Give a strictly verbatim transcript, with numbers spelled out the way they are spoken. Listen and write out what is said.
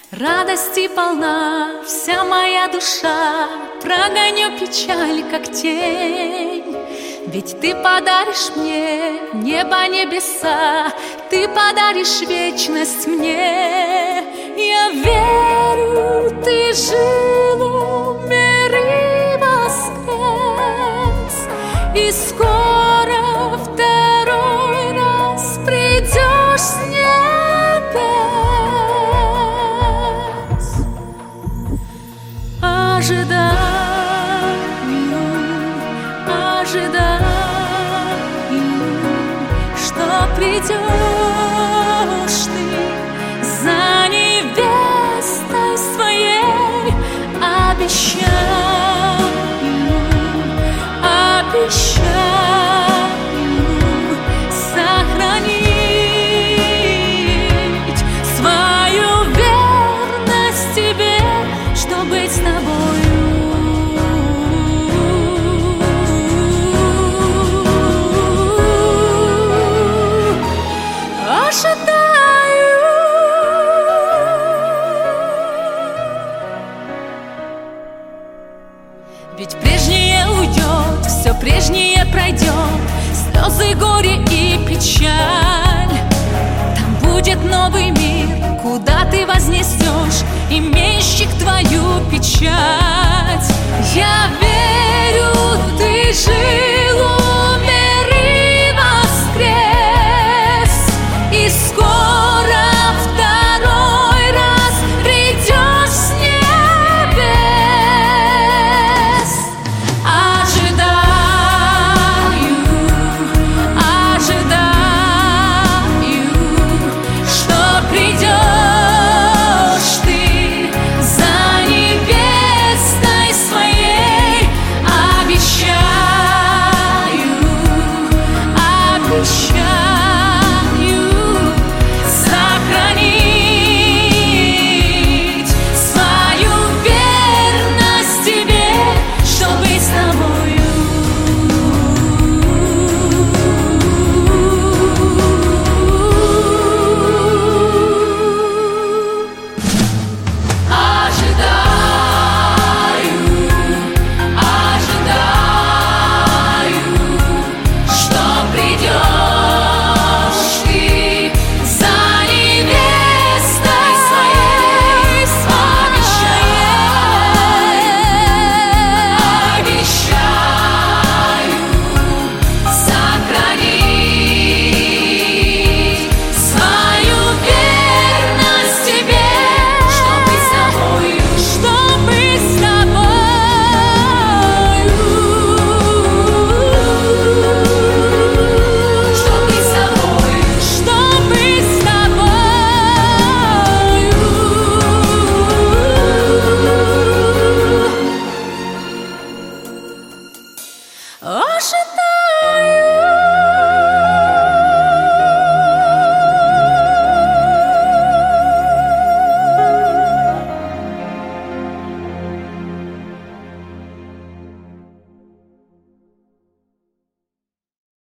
Радости полна вся моя душа, прогоню печаль, как тень. Ведь ты подаришь мне небо, небеса, ты подаришь вечность мне. Я верю, ты жил у миры воскрес, и скоро второй раз придешь с небес. Ожидаю, ожидаю, что придешь ты за невестой своей. Обещаю, обещаю сохранить свою верность тебе, чтобы быть с тобою. Ожидаю. Ведь прежнее уйдет, все прежнее пройдет, слезы, горе и печаль. Там будет новый мир, куда ты вознесешь именщик твою печать. Я верю.